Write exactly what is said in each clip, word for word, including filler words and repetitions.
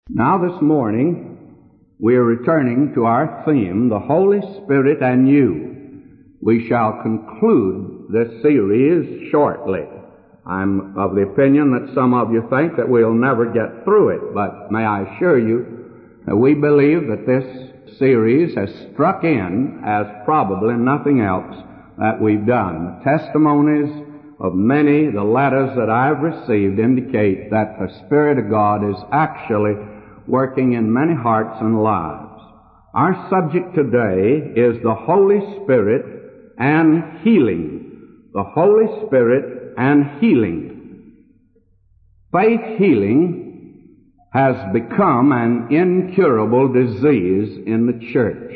Now this morning, we are returning to our theme, the Holy Spirit and You. We shall conclude this series shortly. I'm of the opinion that some of you think that we'll never get through it, but may I assure you that we believe that this series has struck in as probably nothing else that we've done. The testimonies of many, the letters that I've received indicate that the Spirit of God is actually working in many hearts and lives. Our subject today is the Holy Spirit and healing. The Holy Spirit and healing. Faith healing has become an incurable disease in the church.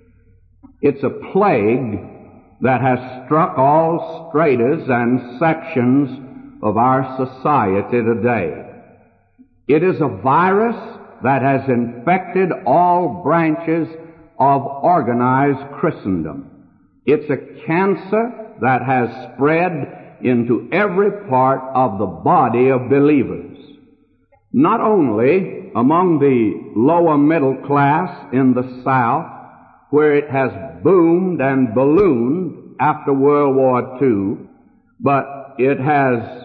It's a plague that has struck all stratas and sections of our society today. It is a virus that has infected all branches of organized Christendom. It's a cancer that has spread into every part of the body of believers. Not only among the lower middle class in the South, where it has boomed and ballooned after World War Two, but it has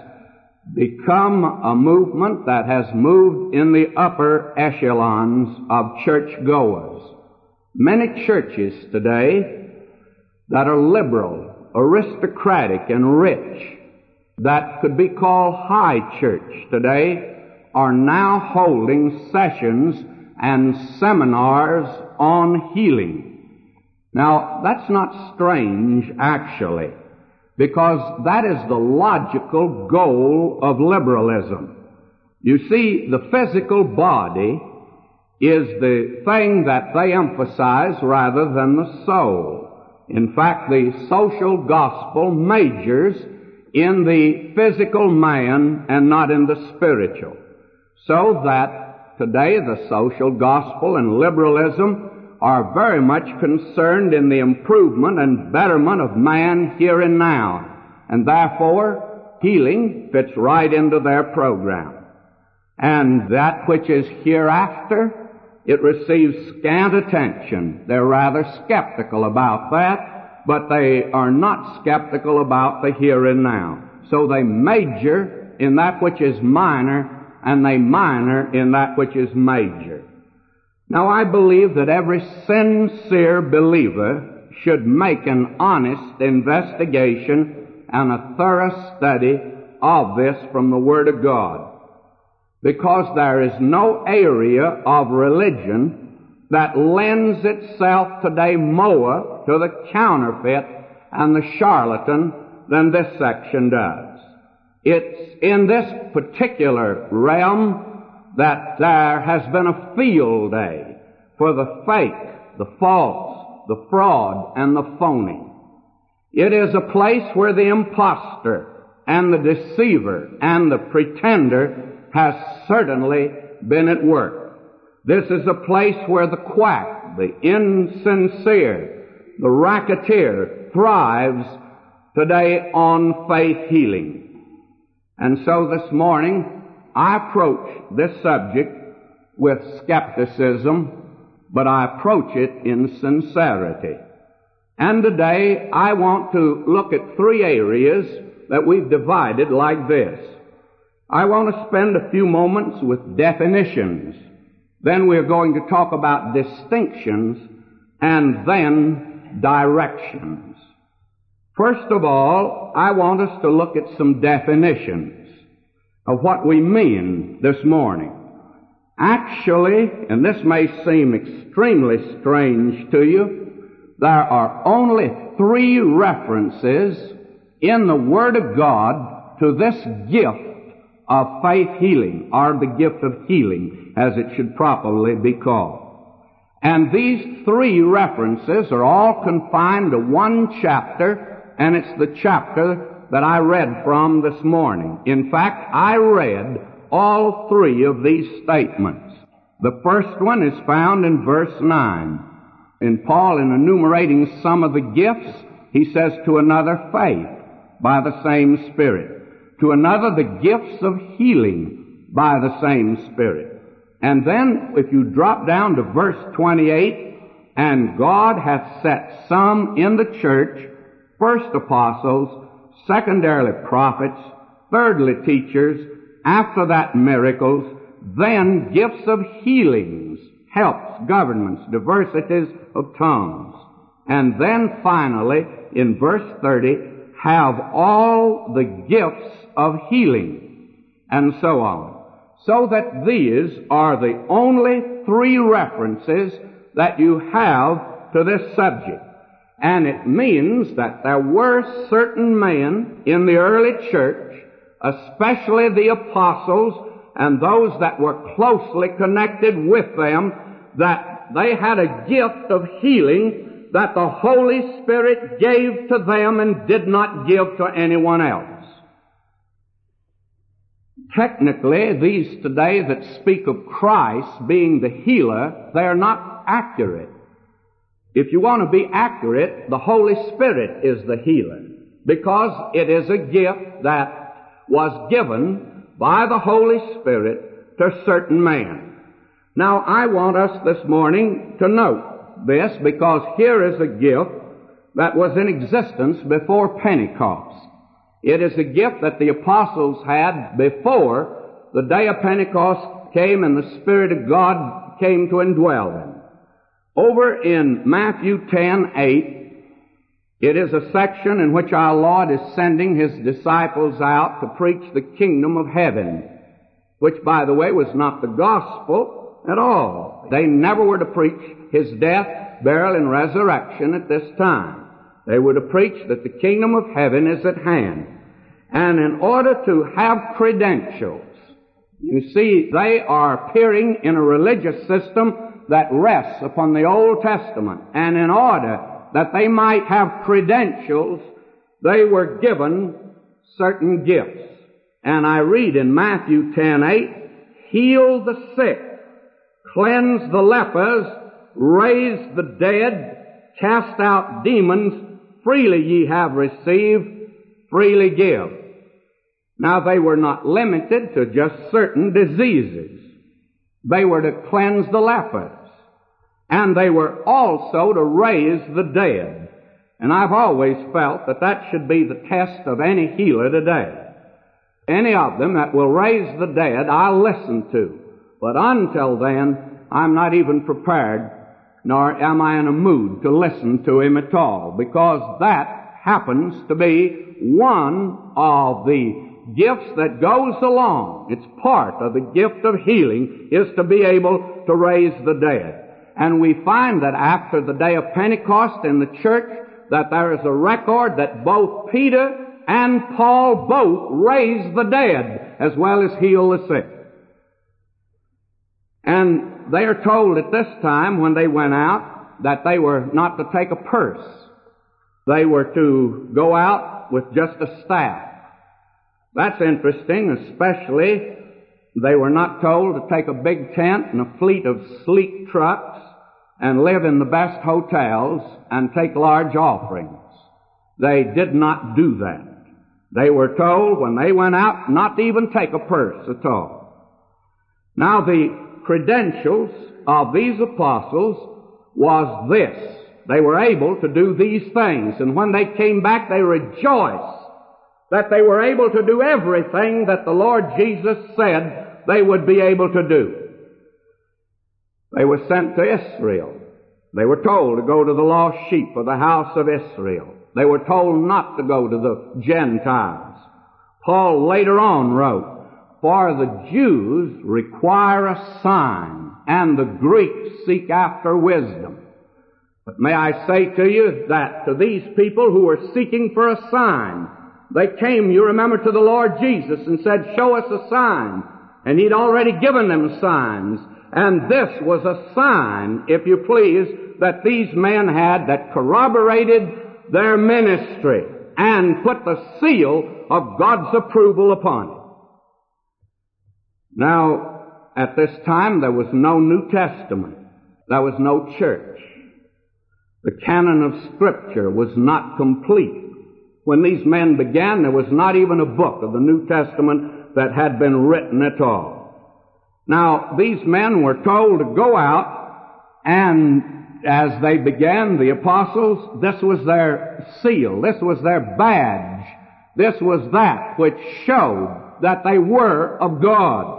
become a movement that has moved in the upper echelons of churchgoers. Many churches today that are liberal, aristocratic, and rich, that could be called high church today, are now holding sessions and seminars on healing. Now, that's not strange, actually, because that is the logical goal of liberalism. You see, the physical body is the thing that they emphasize rather than the soul. In fact, the social gospel majors in the physical man and not in the spiritual. So that today the social gospel and liberalism are very much concerned in the improvement and betterment of man here and now. And therefore, healing fits right into their program. And that which is hereafter, it receives scant attention. They're rather skeptical about that, but they are not skeptical about the here and now. So they major in that which is minor, and they minor in that which is major. Now, I believe that every sincere believer should make an honest investigation and a thorough study of this from the Word of God, because there is no area of religion that lends itself today more to the counterfeit and the charlatan than this section does. It's in this particular realm that there has been a field day for the fake, the false, the fraud, and the phony. It is a place where the impostor and the deceiver and the pretender has certainly been at work. This is a place where the quack, the insincere, the racketeer thrives today on faith healing. And so this morning, I approach this subject with skepticism, but I approach it in sincerity. And today I want to look at three areas that we've divided like this. I want to spend a few moments with definitions. Then we're going to talk about distinctions and then directions. First of all, I want us to look at some definitions of what we mean this morning. Actually, and this may seem extremely strange to you, there are only three references in the Word of God to this gift of faith healing, or the gift of healing, as it should properly be called. And these three references are all confined to one chapter, and it's the chapter that I read from this morning. In fact, I read all three of these statements. The first one is found in verse nine. And Paul, in enumerating some of the gifts, he says, to another faith by the same Spirit. To another the gifts of healing by the same Spirit. And then if you drop down to verse twenty-eight, and God hath set some in the church, first apostles, secondarily prophets, thirdly teachers, after that miracles, then gifts of healings, helps, governments, diversities of tongues. And then finally, in verse thirty, have all the gifts of healing, and so on. So that these are the only three references that you have to this subject. And it means that there were certain men in the early church, especially the apostles and those that were closely connected with them, that they had a gift of healing that the Holy Spirit gave to them and did not give to anyone else. Technically, these today that speak of Christ being the healer, they are not accurate. If you want to be accurate, the Holy Spirit is the healer, because it is a gift that was given by the Holy Spirit to certain men. Now, I want us this morning to note this, because here is a gift that was in existence before Pentecost. It is a gift that the apostles had before the day of Pentecost came and the Spirit of God came to indwell them. Over in Matthew ten eight, it is a section in which our Lord is sending His disciples out to preach the kingdom of heaven, which, by the way, was not the gospel at all. They never were to preach His death, burial, and resurrection at this time. They were to preach that the kingdom of heaven is at hand. And in order to have credentials, you see, they are appearing in a religious system that rests upon the Old Testament. And in order that they might have credentials, they were given certain gifts. And I read in Matthew ten eight, heal the sick, cleanse the lepers, raise the dead, cast out demons, freely ye have received, freely give. Now, they were not limited to just certain diseases. They were to cleanse the lepers. And they were also to raise the dead. And I've always felt that that should be the test of any healer today. Any of them that will raise the dead, I'll listen to. But until then, I'm not even prepared, nor am I in a mood to listen to him at all, because that happens to be one of the gifts that goes along. It's part of the gift of healing, is to be able to raise the dead. And we find that after the day of Pentecost in the church, that there is a record that both Peter and Paul both raised the dead as well as heal the sick. And they are told at this time, when they went out, that they were not to take a purse. They were to go out with just a staff. That's interesting, especially they were not told to take a big tent and a fleet of sleek trucks and live in the best hotels and take large offerings. They did not do that. They were told when they went out not to even take a purse at all. Now, the credentials of these apostles was this. They were able to do these things, and when they came back, they rejoiced that they were able to do everything that the Lord Jesus said they would be able to do. They were sent to Israel. They were told to go to the lost sheep of the house of Israel. They were told not to go to the Gentiles. Paul later on wrote, for the Jews require a sign, and the Greeks seek after wisdom. But may I say to you that to these people who were seeking for a sign, they came, you remember, to the Lord Jesus and said, show us a sign. And He'd already given them signs. And this was a sign, if you please, that these men had that corroborated their ministry and put the seal of God's approval upon it. Now, at this time, there was no New Testament. There was no church. The canon of Scripture was not complete. When these men began, there was not even a book of the New Testament that had been written at all. Now, these men were told to go out, and as they began, the apostles, this was their seal, this was their badge, this was that which showed that they were of God.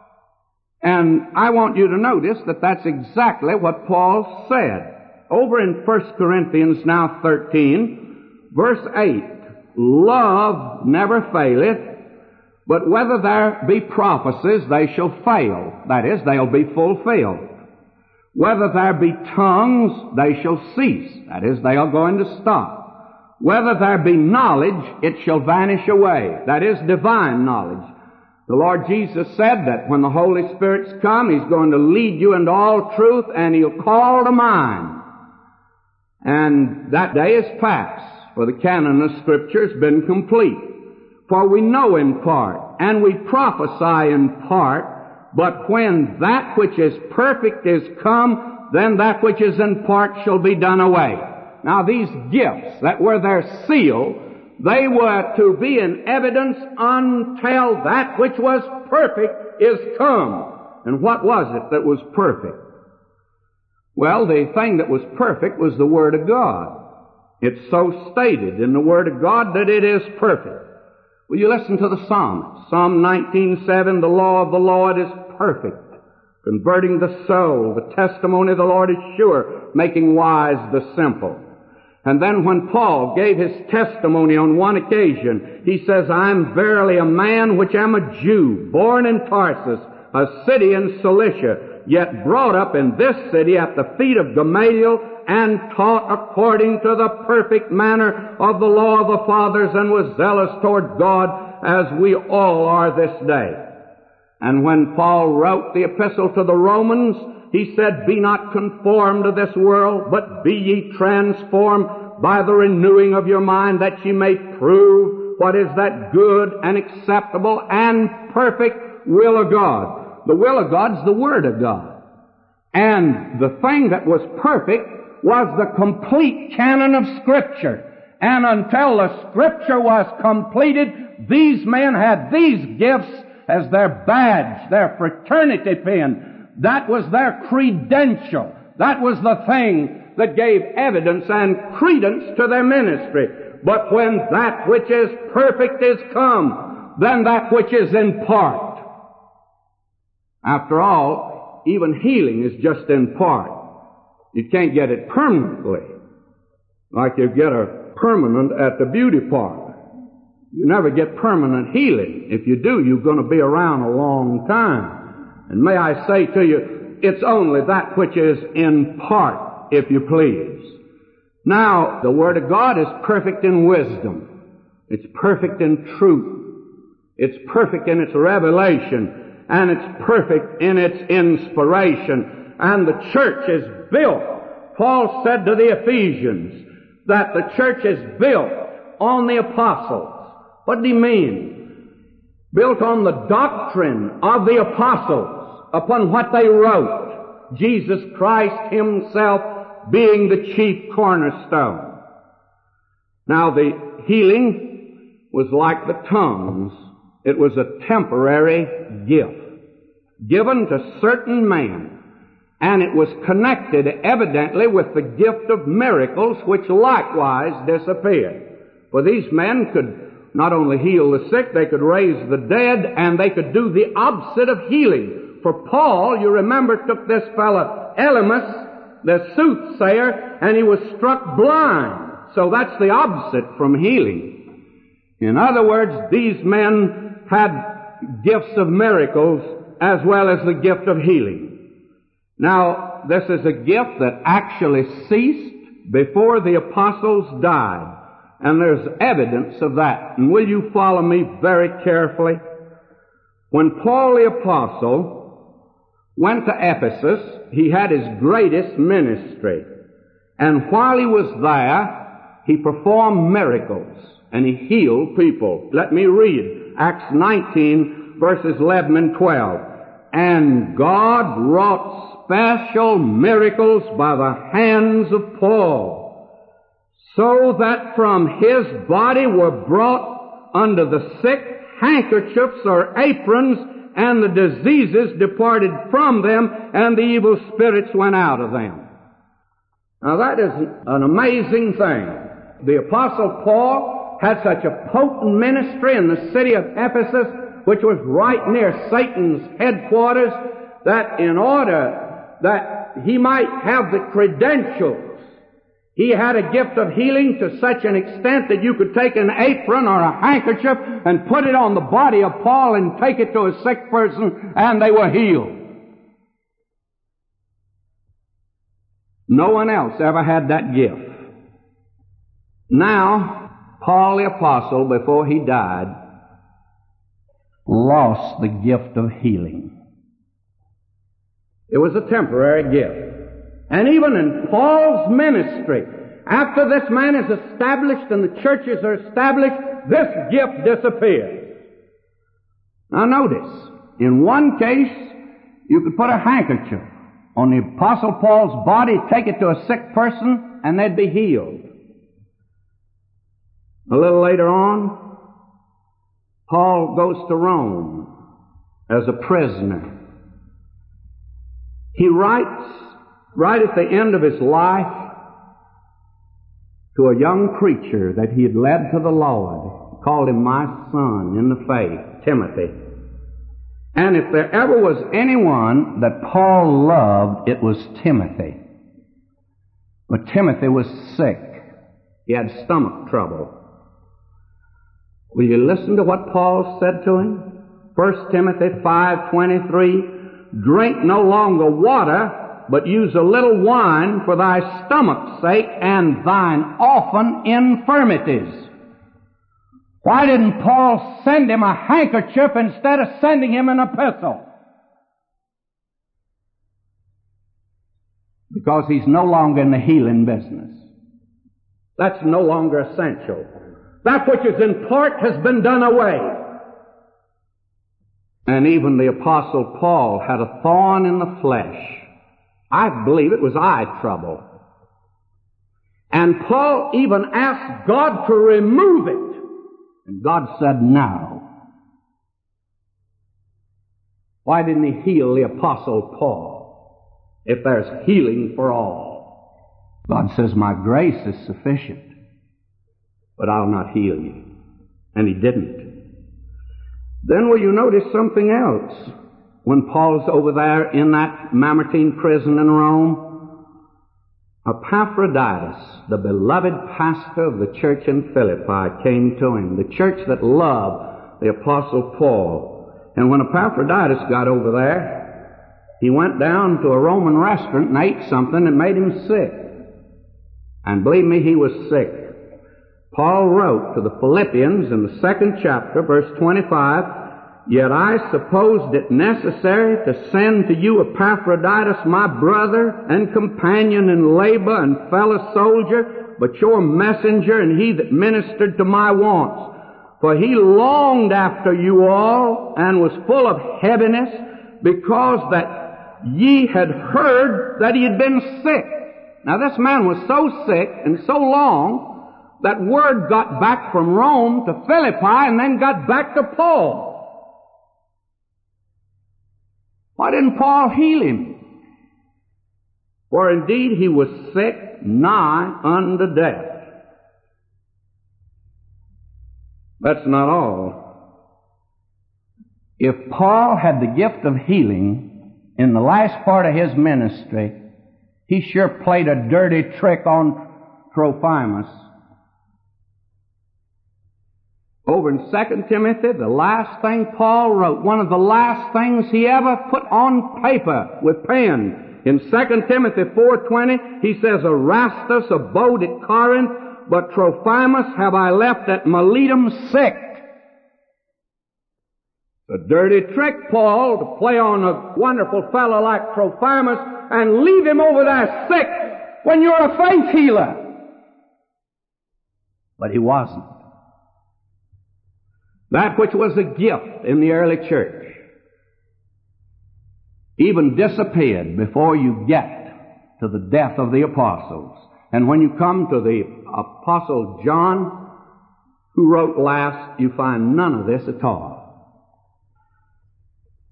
And I want you to notice that that's exactly what Paul said. Over in First Corinthians now thirteen, verse eight, love never faileth, but whether there be prophecies, they shall fail. That is, they'll be fulfilled. Whether there be tongues, they shall cease. That is, they are going to stop. Whether there be knowledge, it shall vanish away. That is, divine knowledge. The Lord Jesus said that when the Holy Spirit's come, He's going to lead you into all truth, and He'll call to mind. And that day is past, for the canon of Scripture has been complete. For we know in part, and we prophesy in part, but when that which is perfect is come, then that which is in part shall be done away. Now these gifts that were their seal, they were to be in evidence until that which was perfect is come. And what was it that was perfect? Well, the thing that was perfect was the Word of God. It's so stated in the Word of God that it is perfect. Will you listen to the psalmist? Psalm nineteen seven, the law of the Lord is perfect, converting the soul. The testimony of the Lord is sure, making wise the simple. And then when Paul gave his testimony on one occasion, he says, I am verily a man which am a Jew, born in Tarsus, a city in Cilicia, yet brought up in this city at the feet of Gamaliel, and taught according to the perfect manner of the law of the fathers, and was zealous toward God, as we all are this day. And when Paul wrote the epistle to the Romans, he said, be not conformed to this world, but be ye transformed by the renewing of your mind, that ye may prove what is that good and acceptable and perfect will of God. The will of God's the Word of God. And the thing that was perfect was the complete canon of Scripture. And until the Scripture was completed, these men had these gifts as their badge, their fraternity pin. That was their credential. That was the thing that gave evidence and credence to their ministry. But when that which is perfect is come, then that which is in part. After all, even healing is just in part. You can't get it permanently, like you get a permanent at the beauty parlor. You never get permanent healing. If you do, you're going to be around a long time. And may I say to you, it's only that which is in part, if you please. Now, the Word of God is perfect in wisdom. It's perfect in truth. It's perfect in its revelation. And it's perfect in its inspiration. And the church is built. Paul said to the Ephesians that the church is built on the apostles. What did he mean? Built on the doctrine of the apostles, upon what they wrote, Jesus Christ Himself being the chief cornerstone. Now the healing was like the tongues. It was a temporary gift given to certain men. And it was connected evidently with the gift of miracles, which likewise disappeared. For these men could not only heal the sick, they could raise the dead, and they could do the opposite of healing. For Paul, you remember, took this fellow Elymas, the soothsayer, and he was struck blind. So that's the opposite from healing. In other words, these men had gifts of miracles as well as the gift of healing. Now, this is a gift that actually ceased before the apostles died. And there's evidence of that. And will you follow me very carefully? When Paul the Apostle went to Ephesus, he had his greatest ministry. And while he was there, he performed miracles and he healed people. Let me read Acts nineteen, verses eleven and twelve. And God wrought special miracles by the hands of Paul, so that from his body were brought unto the sick handkerchiefs or aprons and the diseases departed from them, and the evil spirits went out of them. Now that is an amazing thing. The Apostle Paul had such a potent ministry in the city of Ephesus, which was right near Satan's headquarters, that in order that he might have the credentials, he had a gift of healing to such an extent that you could take an apron or a handkerchief and put it on the body of Paul and take it to a sick person, and they were healed. No one else ever had that gift. Now, Paul the Apostle, before he died, lost the gift of healing. It was a temporary gift. And even in Paul's ministry, after this man is established and the churches are established, this gift disappears. Now notice, in one case, you could put a handkerchief on the Apostle Paul's body, take it to a sick person, and they'd be healed. A little later on, Paul goes to Rome as a prisoner. He writes, right at the end of his life, to a young preacher that he had led to the Lord. He called him my son in the faith, Timothy. And if there ever was anyone that Paul loved, it was Timothy. But Timothy was sick. He had stomach trouble. Will you listen to what Paul said to him? First Timothy five twenty-three, drink no longer water, but use a little wine for thy stomach's sake and thine often infirmities. Why didn't Paul send him a handkerchief instead of sending him an epistle? Because he's no longer in the healing business. That's no longer essential. That which is in part has been done away. And even the Apostle Paul had a thorn in the flesh. I believe it was eye trouble. And Paul even asked God to remove it. And God said no. Why didn't he heal the Apostle Paul if there's healing for all? God says, my grace is sufficient, but I'll not heal you. And he didn't. Then will you notice something else? When Paul's over there in that Mamertine prison in Rome, Epaphroditus, the beloved pastor of the church in Philippi, came to him, the church that loved the Apostle Paul. And when Epaphroditus got over there, he went down to a Roman restaurant and ate something that made him sick. And believe me, he was sick. Paul wrote to the Philippians in the second chapter, verse twenty-five, yet I supposed it necessary to send to you Epaphroditus, my brother and companion in labor and fellow soldier, but your messenger and he that ministered to my wants. For he longed after you all and was full of heaviness, because that ye had heard that he had been sick. Now this man was so sick and so long that word got back from Rome to Philippi and then got back to Paul. Why didn't Paul heal him? For indeed he was sick nigh unto death. That's not all. If Paul had the gift of healing in the last part of his ministry, he sure played a dirty trick on Trophimus. Over in Second Timothy, the last thing Paul wrote, one of the last things he ever put on paper with pen, in Second Timothy four twenty, he says, Erastus abode at Corinth, but Trophimus have I left at Miletum sick. A dirty trick, Paul, to play on a wonderful fellow like Trophimus and leave him over there sick when you're a faith healer. But he wasn't. That which was a gift in the early church even disappeared before you get to the death of the apostles. And when you come to the Apostle John, who wrote last, you find none of this at all.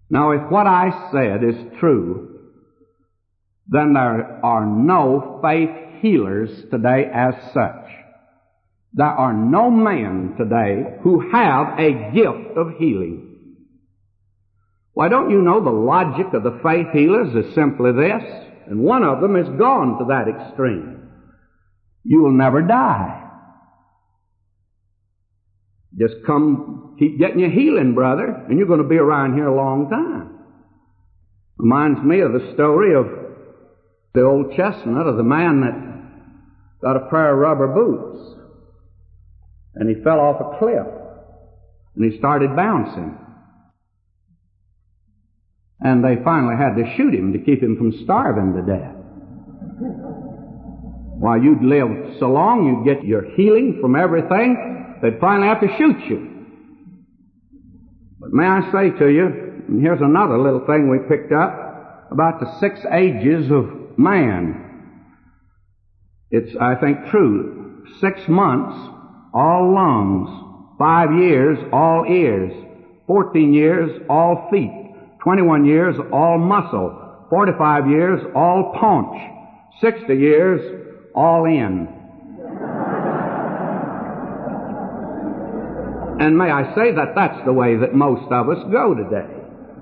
Now, if what I said is true, then there are no faith healers today as such. There are no men today who have a gift of healing. Why, don't you know the logic of the faith healers is simply this, and one of them has gone to that extreme. You will never die. Just come, keep getting your healing, brother, and you're going to be around here a long time. Reminds me of the story of the old chestnut of the man that got a pair of rubber boots, and he fell off a cliff, and he started bouncing. And they finally had to shoot him to keep him from starving to death. While you'd live so long, you'd get your healing from everything, they'd finally have to shoot you. But may I say to you, and here's another little thing we picked up about the six ages of man. It's, I think, true. Six months, all lungs. Five years, all ears. Fourteen years, all feet. Twenty-one years, all muscle. Forty-five years, all paunch. Sixty years, all in. And may I say that that's the way that most of us go today.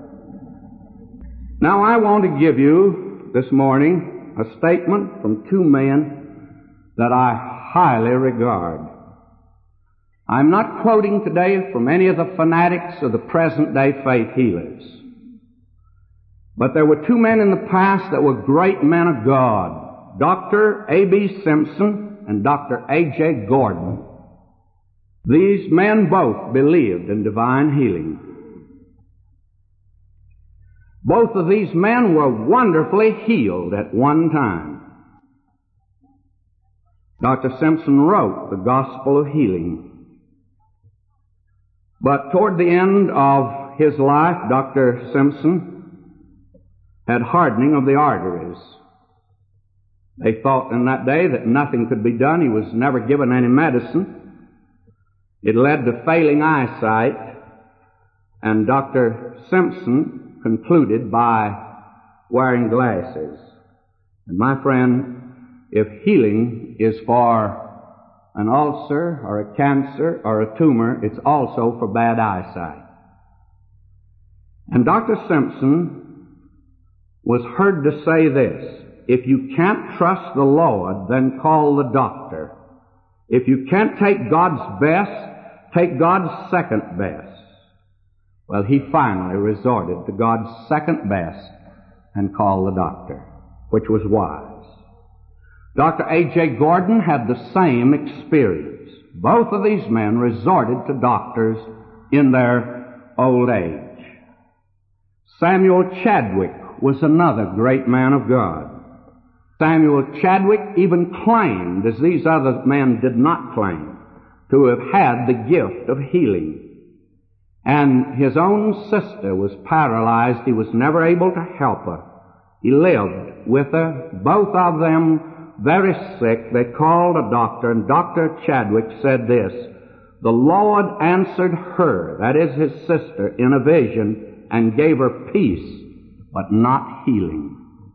Now, I want to give you this morning a statement from two men that I highly regard. I'm not quoting today from any of the fanatics of the present-day faith healers. But there were two men in the past that were great men of God, Doctor A B Simpson and Doctor A J Gordon. These men both believed in divine healing. Both of these men were wonderfully healed at one time. Doctor Simpson wrote the Gospel of Healing. But toward the end of his life, Doctor Simpson had hardening of the arteries. They thought in that day that nothing could be done. He was never given any medicine. It led to failing eyesight, and Doctor Simpson concluded by wearing glasses. And my friend, if healing is for an ulcer or a cancer or a tumor, it's also for bad eyesight. And Doctor Simpson was heard to say this: if you can't trust the Lord, then call the doctor. If you can't take God's best, take God's second best. Well, he finally resorted to God's second best and called the doctor, which was wise. Doctor A J Gordon had the same experience. Both of these men resorted to doctors in their old age. Samuel Chadwick was another great man of God. Samuel Chadwick even claimed, as these other men did not claim, to have had the gift of healing. And his own sister was paralyzed. He was never able to help her. He lived with her, both of them very sick. They called a doctor, and Doctor Chadwick said this: the Lord answered her, that is his sister, in a vision and gave her peace, but not healing.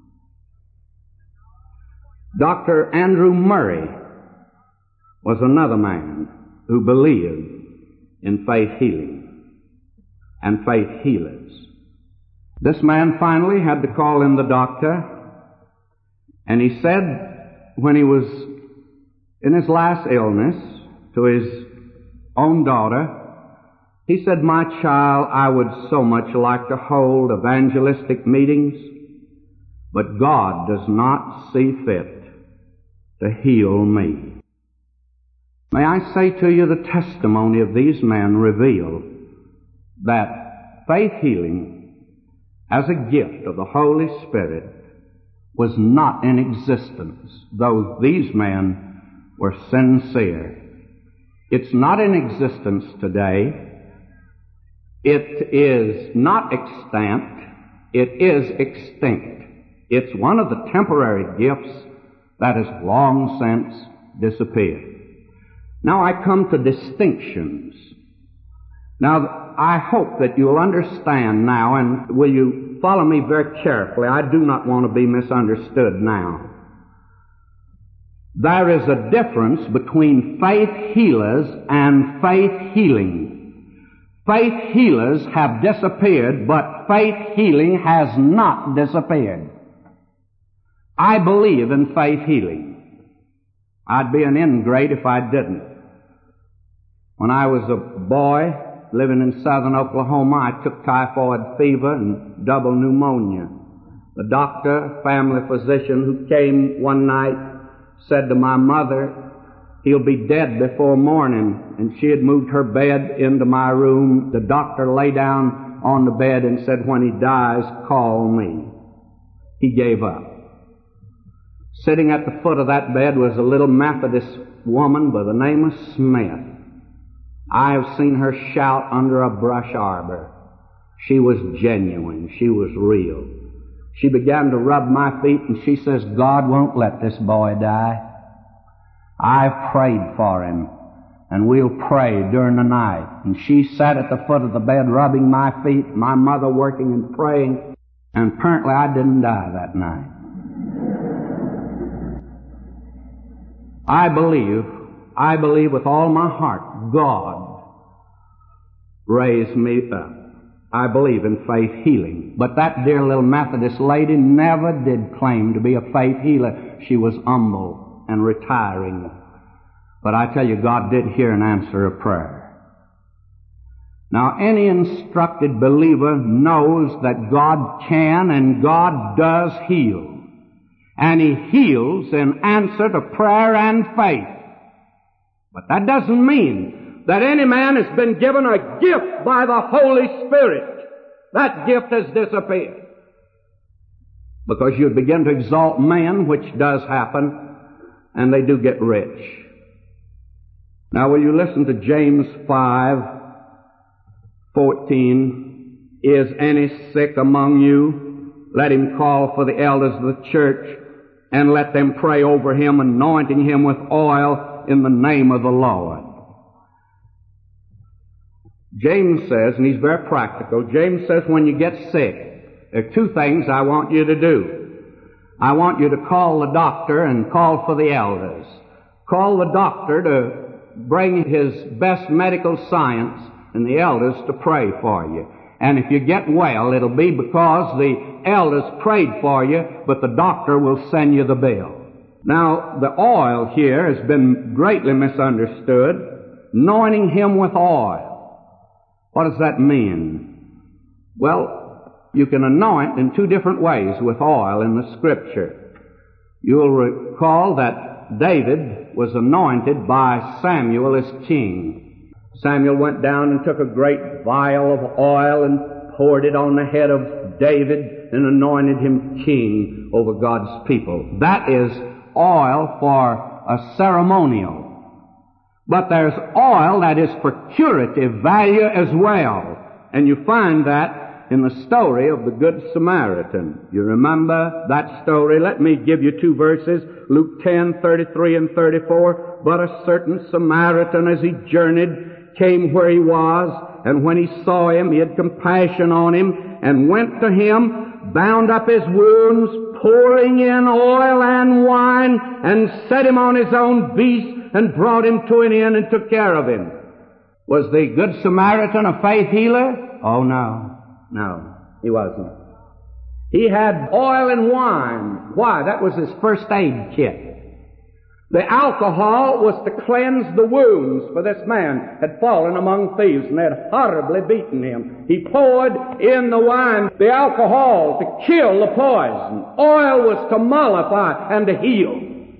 Doctor Andrew Murray was another man who believed in faith healing and faith healers. This man finally had to call in the doctor, and he said when he was in his last illness to his own daughter, he said, "My child, I would so much like to hold evangelistic meetings, but God does not see fit to heal me." May I say to you, the testimony of these men reveal that faith healing as a gift of the Holy Spirit was not in existence, though these men were sincere. It's not in existence today. It is not extant. It is extinct. It's one of the temporary gifts that has long since disappeared. Now I come to distinctions. Now, I hope that you'll understand now, and will you follow me very carefully? I do not want to be misunderstood now. There is a difference between faith healers and faith healing. Faith healers have disappeared, but faith healing has not disappeared. I believe in faith healing. I'd be an ingrate if I didn't. When I was a boy living in southern Oklahoma, I took typhoid fever and double pneumonia. The doctor, family physician who came one night, said to my mother, "He'll be dead before morning." And she had moved her bed into my room. The doctor lay down on the bed and said, "When he dies, call me." He gave up. Sitting at the foot of that bed was a little Methodist woman by the name of Smith. I have seen her shout under a brush arbor. She was genuine. She was real. She began to rub my feet and she says, "God won't let this boy die. I've prayed for him, and we'll pray during the night." And she sat at the foot of the bed rubbing my feet, my mother working and praying, and apparently I didn't die that night. I believe, I believe with all my heart, God raised me up. I believe in faith healing. But that dear little Methodist lady never did claim to be a faith healer. She was humble and retiring. But I tell you, God did hear and answer a prayer. Now, any instructed believer knows that God can and God does heal. And He heals in answer to prayer and faith. But that doesn't mean that any man has been given a gift by the Holy Spirit. That gift has disappeared. Because you begin to exalt men, which does happen, and they do get rich. Now will you listen to James five fourteen? "Is any sick among you? Let him call for the elders of the church, and let them pray over him, anointing him with oil in the name of the Lord." James says, and he's very practical, James says when you get sick, there are two things I want you to do. I want you to call the doctor and call for the elders. Call the doctor to bring his best medical science and the elders to pray for you. And if you get well, it'll be because the elders prayed for you, but the doctor will send you the bill. Now, the oil here has been greatly misunderstood. Anointing him with oil. What does that mean? Well, you can anoint in two different ways with oil in the Scripture. You'll recall that David was anointed by Samuel as king. Samuel went down and took a great vial of oil and poured it on the head of David and anointed him king over God's people. That is oil for a ceremonial. But there's oil that is for curative value as well. And you find that in the story of the Good Samaritan. You remember that story? Let me give you two verses. Luke ten, thirty-three and thirty-four. "But a certain Samaritan, as he journeyed, came where he was, and when he saw him, he had compassion on him, and went to him, bound up his wounds, pouring in oil and wine, and set him on his own beast, and brought him to an inn and took care of him." Was the Good Samaritan a faith healer? Oh, no. No, he wasn't. He had oil and wine. Why? That was his first aid kit. The alcohol was to cleanse the wounds, for this man had fallen among thieves and had horribly beaten him. He poured in the wine, the alcohol, to kill the poison. Oil was to mollify and to heal.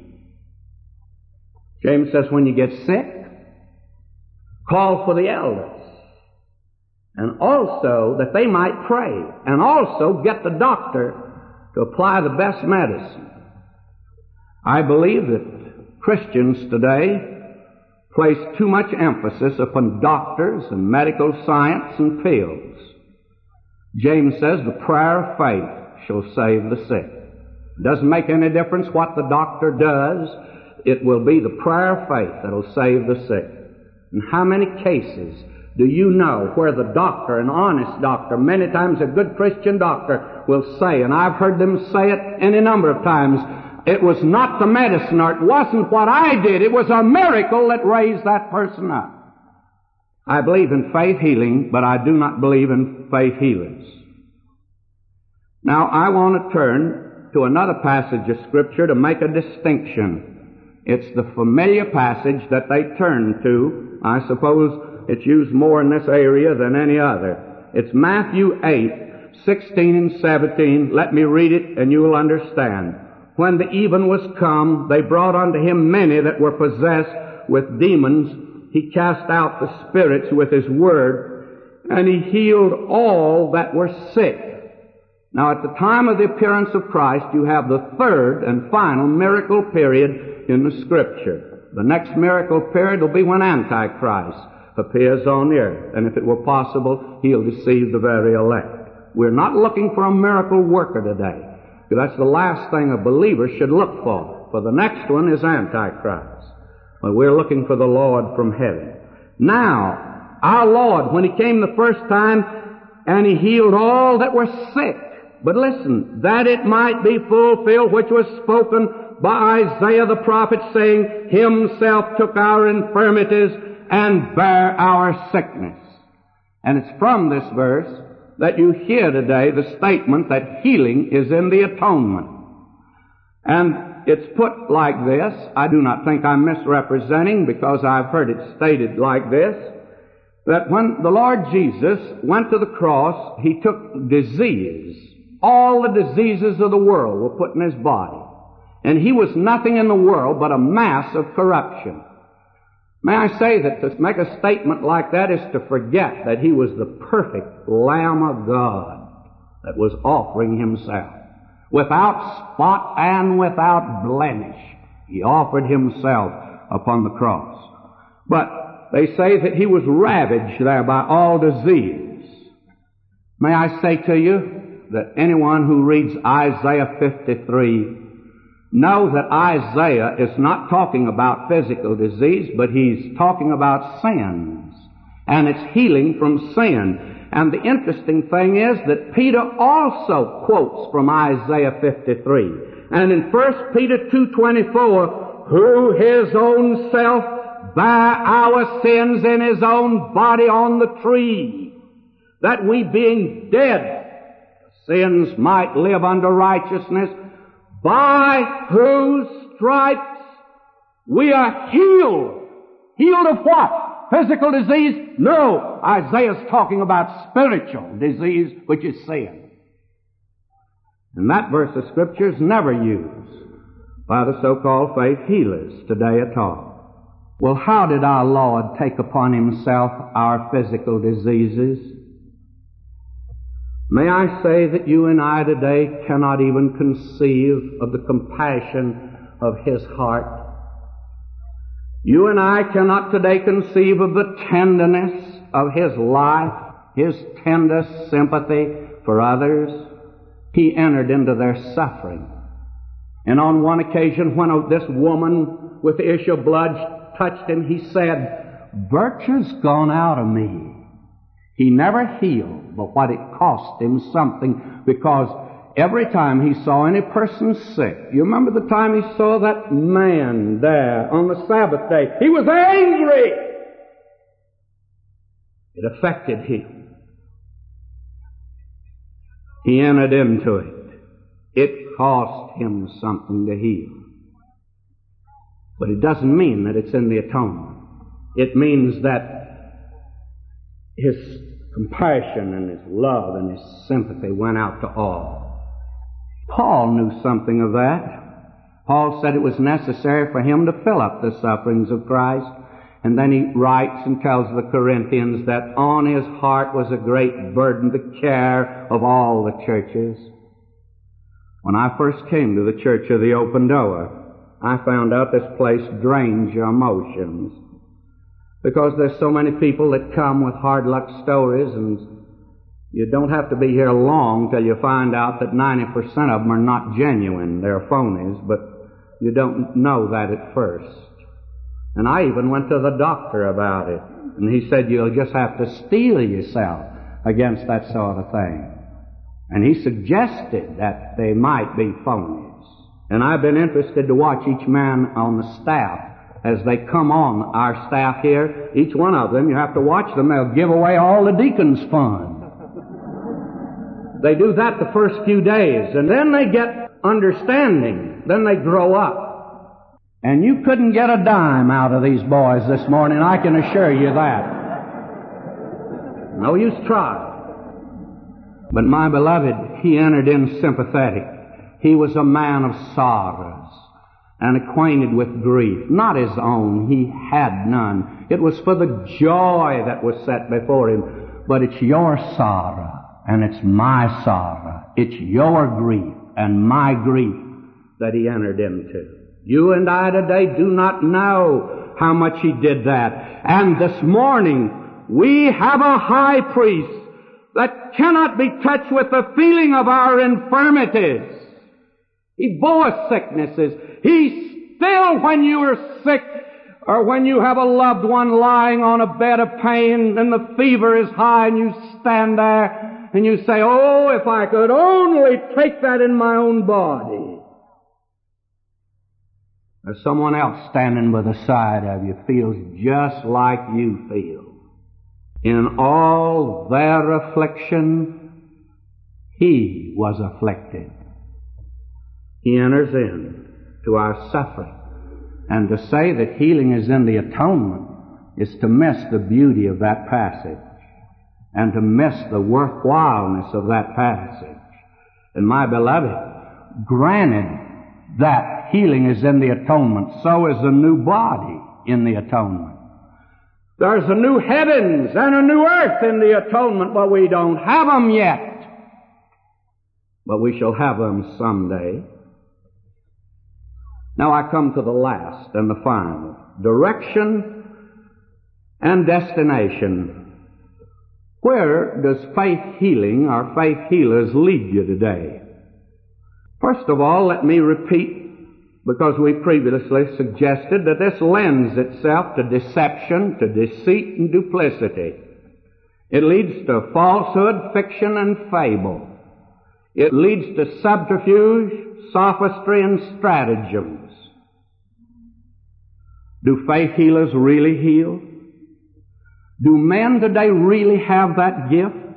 James says when you get sick, call for the elders. And also that they might pray. And also get the doctor to apply the best medicine. I believe that Christians today place too much emphasis upon doctors and medical science and pills. James says the prayer of faith shall save the sick. It doesn't make any difference what the doctor does. It will be the prayer of faith that will save the sick. And how many cases Do you know where the doctor, an honest doctor, many times a good Christian doctor, will say, and I've heard them say it any number of times, it was not the medicine, or it wasn't what I did, it was a miracle that raised that person up. I believe in faith healing, but I do not believe in faith healers. Now, I want to turn to another passage of Scripture to make a distinction. It's the familiar passage that they turn to. I suppose it's used more in this area than any other. It's Matthew eight, sixteen and seventeen. Let me read it and you will understand. When the even was come, they brought unto him many that were possessed with demons. He cast out the spirits with his word, and he healed all that were sick. Now, at the time of the appearance of Christ, you have the third and final miracle period in the Scripture. The next miracle period will be when Antichrist appears on the earth, and if it were possible, he'll deceive the very elect. We're not looking for a miracle worker today. That's the last thing a believer should look for. For the next one is Antichrist. But we're looking for the Lord from heaven. Now, our Lord, when He came the first time, and He healed all that were sick. But listen, that it might be fulfilled which was spoken by Isaiah the prophet, saying, Himself took our infirmities and bare our sickness. And it's from this verse that you hear today the statement that healing is in the atonement. And it's put like this. I do not think I'm misrepresenting, because I've heard it stated like this, that when the Lord Jesus went to the cross, He took disease. All the diseases of the world were put in His body. And He was nothing in the world but a mass of corruption. May I say that to make a statement like that is to forget that He was the perfect Lamb of God that was offering Himself. Without spot and without blemish, He offered Himself upon the cross. But they say that He was ravaged there by all disease. May I say to you that anyone who reads Isaiah fifty-three know that Isaiah is not talking about physical disease, but he's talking about sins. And it's healing from sin. And the interesting thing is that Peter also quotes from Isaiah fifty-three. And in First Peter two twenty-four, who His own self bare our sins in His own body on the tree, that we being dead, sins might live unto righteousness, by whose stripes we are healed. Healed of what? Physical disease? No. Isaiah's talking about spiritual disease, which is sin. And that verse of Scripture is never used by the so-called faith healers today at all. Well, how did our Lord take upon Himself our physical diseases? May I say that you and I today cannot even conceive of the compassion of His heart. You and I cannot today conceive of the tenderness of His life, His tender sympathy for others. He entered into their suffering. And on one occasion, when this woman with the issue of blood touched Him, He said, "Virtue's gone out of me." He never healed, but what it cost Him something, because every time He saw any person sick, you remember the time He saw that man there on the Sabbath day, He was angry. It affected Him. He entered into it. It cost Him something to heal. But it doesn't mean that it's in the atonement. It means that His compassion and His love and His sympathy went out to all. Paul knew something of that. Paul said it was necessary for him to fill up the sufferings of Christ. And then he writes and tells the Corinthians that on his heart was a great burden, the care of all the churches. When I first came to the Church of the Open Door, I found out this place drains your emotions. Because there's so many people that come with hard luck stories, and you don't have to be here long till you find out that ninety percent of them are not genuine. They're phonies, but you don't know that at first. And I even went to the doctor about it. And he said, you'll just have to steel yourself against that sort of thing. And he suggested that they might be phonies. And I've been interested to watch each man on the staff as they come on our staff here. Each one of them, you have to watch them. They'll give away all the deacon's fund. They do that the first few days, and then they get understanding. Then they grow up. And you couldn't get a dime out of these boys this morning, I can assure you that. No use trying. But my beloved, he entered in sympathetic. He was a man of sorrows and acquainted with grief. Not his own. He had none. It was for the joy that was set before him. But it's your sorrow and it's my sorrow. It's your grief and my grief that he entered into. You and I today do not know how much he did that. And this morning we have a high priest that cannot be touched with the feeling of our infirmities. He bore sicknesses. He still, when you are sick, or when you have a loved one lying on a bed of pain and the fever is high and you stand there and you say, oh, if I could only take that in my own body. There's someone else standing by the side of you feels just like you feel. In all their affliction, he was afflicted. He enters in to our suffering. And to say that healing is in the atonement is to miss the beauty of that passage and to miss the worthwhileness of that passage. And my beloved, granted that healing is in the atonement, so is a new body in the atonement. There's a new heavens and a new earth in the atonement, but we don't have them yet. But we shall have them someday. Now I come to the last and the final. Direction and destination. Where does faith healing or faith healers lead you today? First of all, let me repeat, because we previously suggested that this lends itself to deception, to deceit and duplicity. It leads to falsehood, fiction and fable. It leads to subterfuge, sophistry and stratagems. Do faith healers really heal? Do men today really have that gift?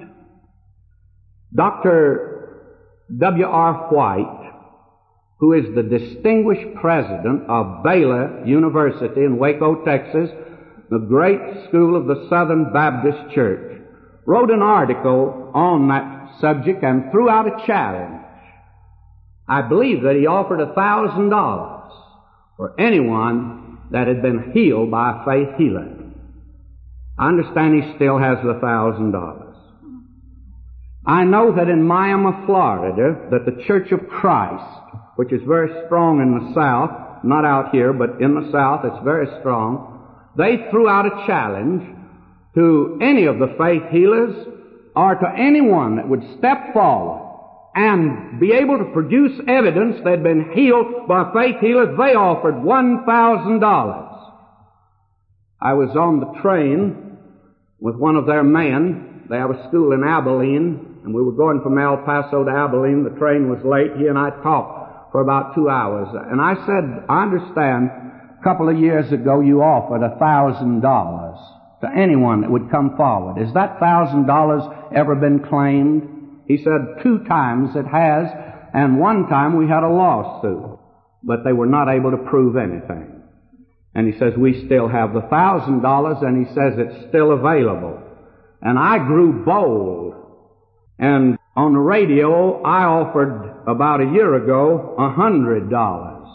Doctor W R White, who is the distinguished president of Baylor University in Waco, Texas, the great school of the Southern Baptist Church, wrote an article on that subject and threw out a challenge. I believe that he offered a thousand dollars for anyone that had been healed by a faith healer. I understand he still has the thousand dollars. I know that in Miami, Florida, that the Church of Christ, which is very strong in the South, not out here, but in the South, it's very strong, they threw out a challenge to any of the faith healers or to anyone that would step forward and be able to produce evidence they'd been healed by faith healers. They offered one thousand dollars. I was on the train with one of their men. They have a school in Abilene, and we were going from El Paso to Abilene. The train was late. He and I talked for about two hours. And I said, I understand a couple of years ago you offered a thousand dollars to anyone that would come forward. Has that thousand dollars ever been claimed? He said two times it has, and one time we had a lawsuit, but they were not able to prove anything. And he says, we still have the thousand dollars, and he says it's still available. And I grew bold. And on the radio, I offered about a year ago a hundred dollars.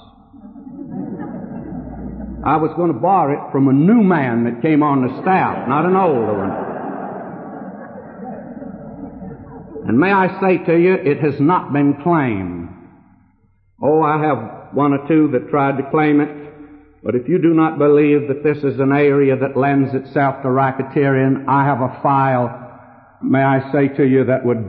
I was going to borrow it from a new man that came on the staff, not an older one. And may I say to you, it has not been claimed. Oh, I have one or two that tried to claim it. But if you do not believe that this is an area that lends itself to racketeering, I have a file, may I say to you, that would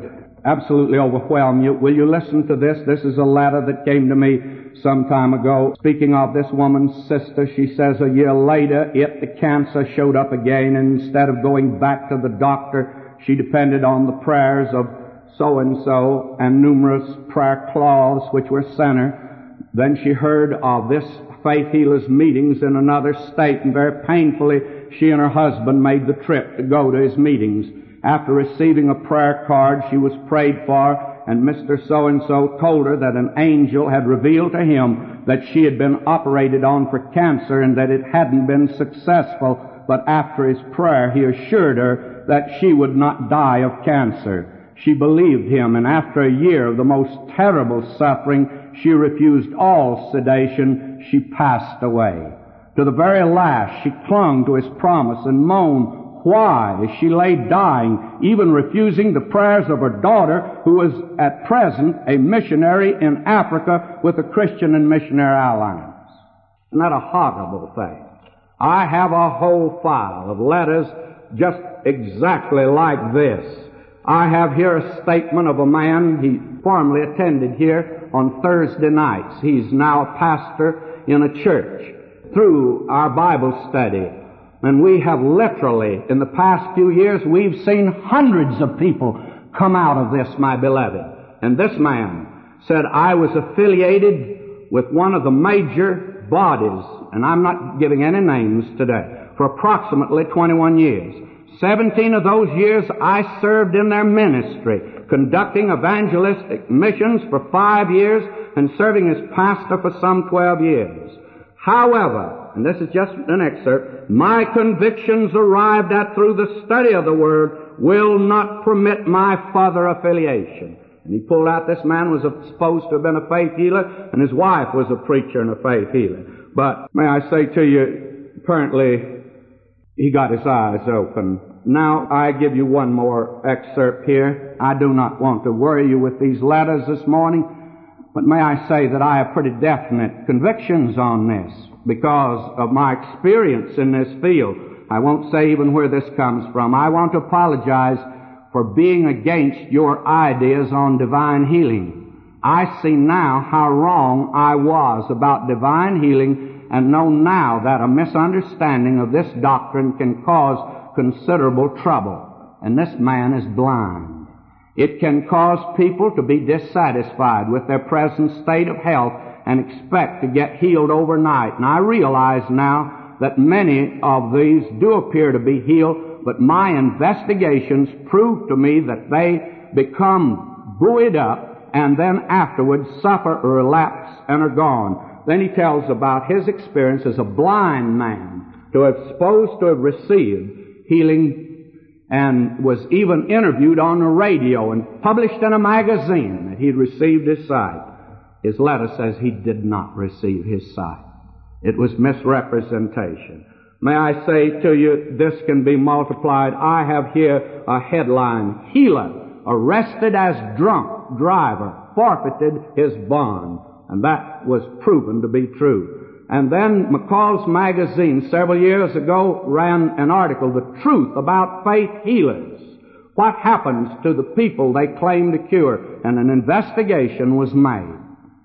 absolutely overwhelm you. Will you listen to this? This is a letter that came to me some time ago. Speaking of this woman's sister, she says a year later, it, the cancer, showed up again, and instead of going back to the doctor, she depended on the prayers of so-and-so and numerous prayer claws which were sent her. Then she heard of this Faith Healers meetings in another state, and very painfully she and her husband made the trip to go to his meetings. After receiving a prayer card, she was prayed for, and Mister So-and-so told her that an angel had revealed to him that she had been operated on for cancer and that it hadn't been successful, but after his prayer he assured her that she would not die of cancer. She believed him, and after a year of the most terrible suffering, she refused all sedation. She passed away. To the very last, she clung to his promise and moaned why, as she lay dying, even refusing the prayers of her daughter, who was at present a missionary in Africa with the Christian and Missionary Alliance. Isn't that a horrible thing? I have a whole file of letters just exactly like this. I have here a statement of a man. He formerly attended here on Thursday nights. He's now a pastor in a church through our Bible study. And we have literally, in the past few years, we've seen hundreds of people come out of this, my beloved. And this man said, I was affiliated with one of the major bodies, and I'm not giving any names today, for approximately twenty-one years. Seventeen of those years I served in their ministry, conducting evangelistic missions for five years and serving as pastor for some twelve years. However, and this is just an excerpt, my convictions arrived at through the study of the Word will not permit my further affiliation. And he pulled out, this man was supposed to have been a faith healer, and his wife was a preacher and a faith healer. But may I say to you, apparently he got his eyes open. Now I give you one more excerpt here. I do not want to worry you with these letters this morning, but may I say that I have pretty definite convictions on this because of my experience in this field. I won't say even where this comes from. I want to apologize for being against your ideas on divine healing. I see now how wrong I was about divine healing and know now that a misunderstanding of this doctrine can cause considerable trouble. And this man is blind. It can cause people to be dissatisfied with their present state of health and expect to get healed overnight. And I realize now that many of these do appear to be healed, but my investigations prove to me that they become buoyed up and then afterwards suffer a relapse and are gone. Then he tells about his experience as a blind man, to have supposed to have received healing, and was even interviewed on the radio and published in a magazine that he'd received his sight. His letter says he did not receive his sight. It was misrepresentation. May I say to you, this can be multiplied. I have here a headline, Healer arrested as drunk driver, forfeited his bond. And that was proven to be true. And then McCall's magazine several years ago ran an article, The Truth About Faith Healers. What happens to the people they claim to cure? And an investigation was made.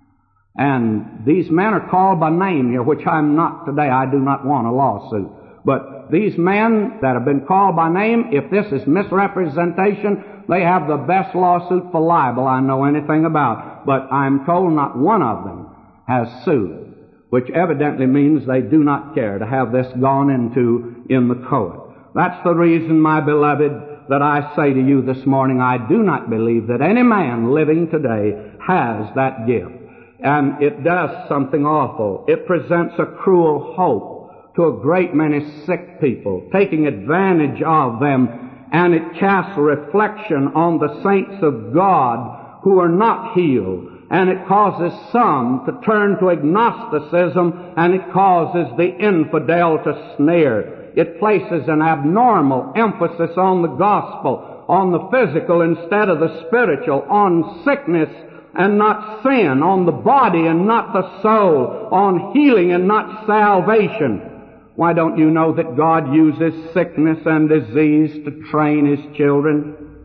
And these men are called by name here, which I'm not today. I do not want a lawsuit. But these men that have been called by name, if this is misrepresentation, they have the best lawsuit for libel I know anything about. But I'm told not one of them has sued, which evidently means they do not care to have this gone into in the court. That's the reason, my beloved, that I say to you this morning, I do not believe that any man living today has that gift. And it does something awful. It presents a cruel hope to a great many sick people, taking advantage of them, and it casts a reflection on the saints of God who are not healed. And it causes some to turn to agnosticism, and it causes the infidel to sneer. It places an abnormal emphasis on the gospel, on the physical instead of the spiritual, on sickness and not sin, on the body and not the soul, on healing and not salvation. Why don't you know that God uses sickness and disease to train His children?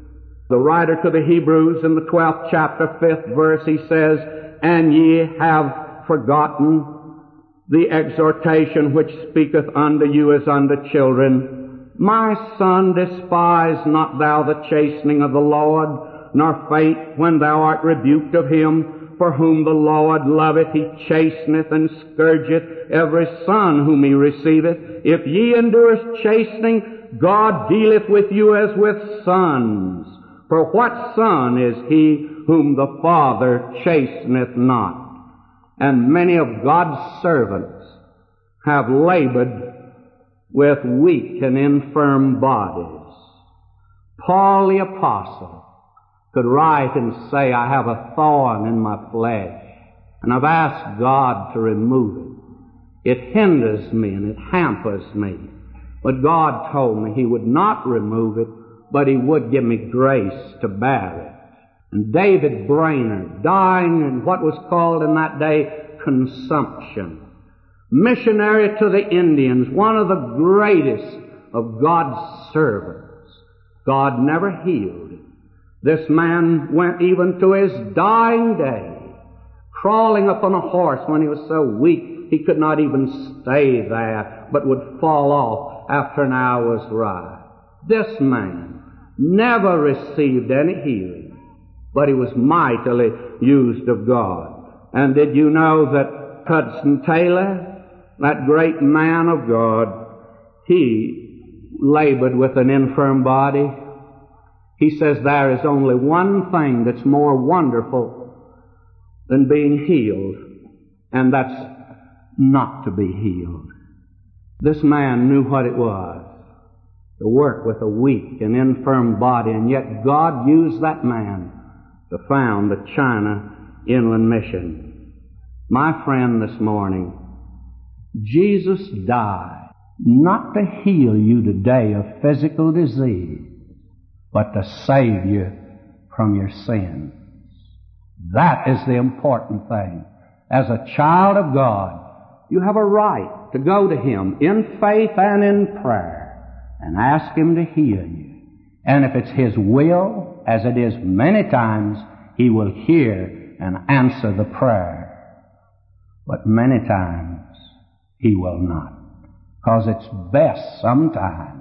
The writer to the Hebrews in the twelfth chapter, fifth verse, he says, "And ye have forgotten the exhortation which speaketh unto you as unto children. My son, despise not thou the chastening of the Lord, nor faint when thou art rebuked of him. For whom the Lord loveth, he chasteneth and scourgeth every son whom he receiveth. If ye endure chastening, God dealeth with you as with sons. For what son is he whom the Father chasteneth not?" And many of God's servants have labored with weak and infirm bodies. Paul the Apostle could write and say, "I have a thorn in my flesh, and I've asked God to remove it. It hinders me and it hampers me. But God told me He would not remove it, but He would give me grace to bear it." And David Brainerd, dying in what was called in that day consumption, missionary to the Indians, one of the greatest of God's servants, God never healed him. This man went even to his dying day, crawling upon a horse when he was so weak he could not even stay there, but would fall off after an hour's ride. This man never received any healing, but he was mightily used of God. And did you know that Hudson Taylor, that great man of God, he labored with an infirm body? He says there is only one thing that's more wonderful than being healed, and that's not to be healed. This man knew what it was to work with a weak and infirm body, and yet God used that man to found the China Inland Mission. My friend, this morning, Jesus died not to heal you today of physical disease, but to save you from your sins. That is the important thing. As a child of God, you have a right to go to Him in faith and in prayer and ask Him to heal you. And if it's His will, as it is many times, He will hear and answer the prayer. But many times He will not, because it's best sometimes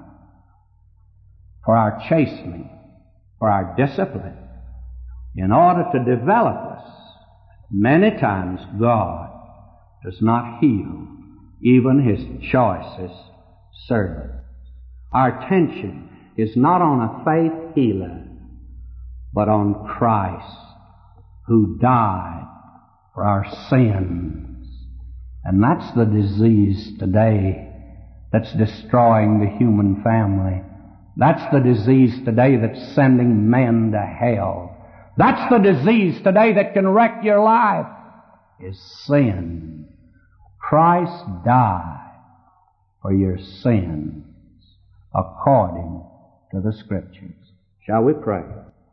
for our chastening, for our discipline, in order to develop us. Many times God does not heal even His choicest servants. Our attention is not on a faith healer, but on Christ, who died for our sins. And that's the disease today that's destroying the human family. That's the disease today that's sending men to hell. That's the disease today that can wreck your life, is sin. Christ died for your sins according to the Scriptures. Shall we pray?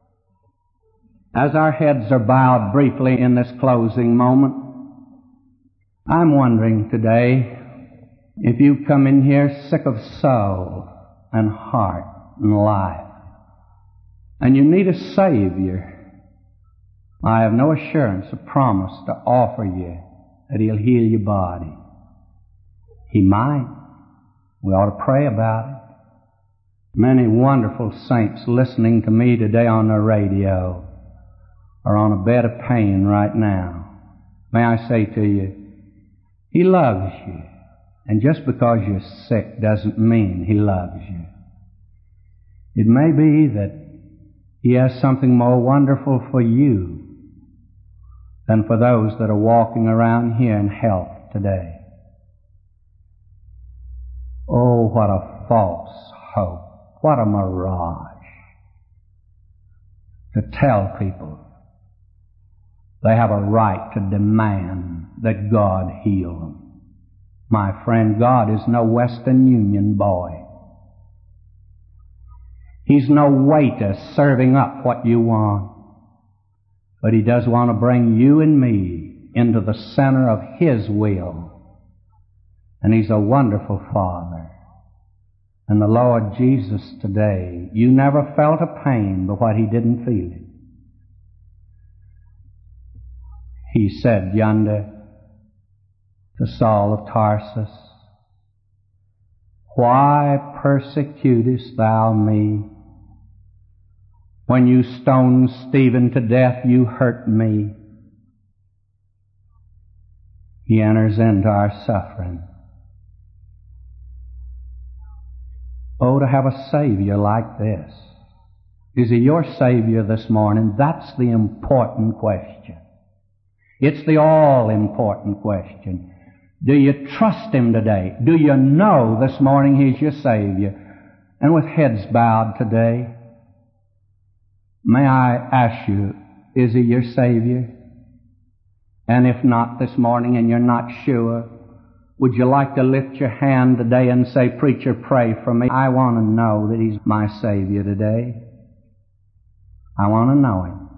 As our heads are bowed briefly in this closing moment, I'm wondering today if you come in here sick of soul and heart and life, and you need a Savior. I have no assurance, a promise to offer you that He'll heal your body. He might. We ought to pray about it. Many wonderful saints listening to me today on the radio are on a bed of pain right now. May I say to you, He loves you. And just because you're sick doesn't mean He loves you. It may be that He has something more wonderful for you than for those that are walking around here in health today. Oh, what a false hope. What a mirage to tell people they have a right to demand that God heal them. My friend, God is no Western Union boy. He's no waiter serving up what you want. But He does want to bring you and me into the center of His will. And He's a wonderful Father. And the Lord Jesus today, you never felt a pain but what He didn't feel it. He said yonder to Saul of Tarsus, "Why persecutest thou me? When you stoned Stephen to death, you hurt me." He enters into our suffering. Oh, to have a Savior like this. Is He your Savior this morning? That's the important question. It's the all-important question. Do you trust Him today? Do you know this morning He's your Savior? And with heads bowed today, may I ask you, is He your Savior? And if not this morning and you're not sure, would you like to lift your hand today and say, "Preacher, pray for me. I want to know that He's my Savior today. I want to know Him."